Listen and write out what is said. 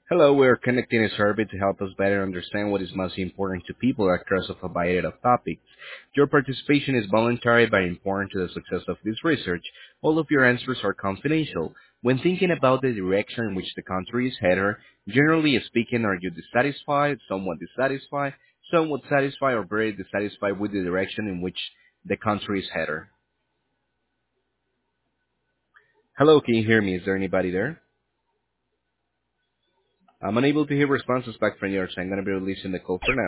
Hello, we're conducting a survey to help us better understand what is most important to people across a variety of topics. Your participation is voluntary but important to the success of this research. All of your answers are confidential. When thinking about the direction in which the country is headed, generally speaking, are you dissatisfied, somewhat satisfied, or very dissatisfied with the direction in which the country is headed? Hello, can you hear me? Is there anybody there? I'm unable to hear responses back from yours. I'm going to be releasing the call for now.